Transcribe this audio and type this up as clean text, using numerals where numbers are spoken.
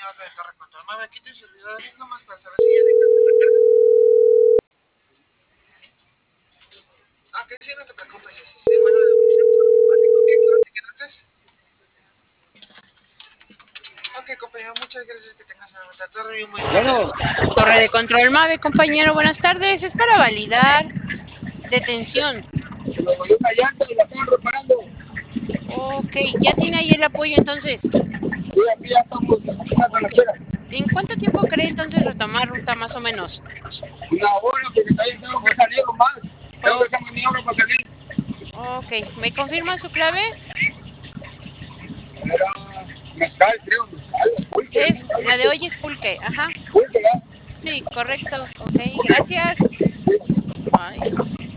compañero de Torre Control 9, aquí tu servidor es nomás para saber si ya dejaste la carga. Ok, sí, no te preocupes, el sistema de devolución por automático. ¿Qué claro te quedaste? Ok, compañero, muchas gracias, que tengas una buena tarde y un buen día. Torre de control MAVE, compañero, buenas tardes. Es para validar detención. Se me volvió una llanta y la están reparando. Ok, ya tiene ahí el apoyo entonces. Sí, aquí ya estamos haciendo la Ok. espera. ¿En cuánto tiempo cree entonces retomar ruta más o menos? Una hora, porque también tengo que salir más. Tengo que Oh, hacer maniobra para salir. ok, ¿me confirma su clave? Era mezcal, creo, mezcal, pulque, Es, algo la de así. hoy es pulque, ajá. Pulque, ¿verdad? Sí, correcto. Ok, gracias. Sí. Bye.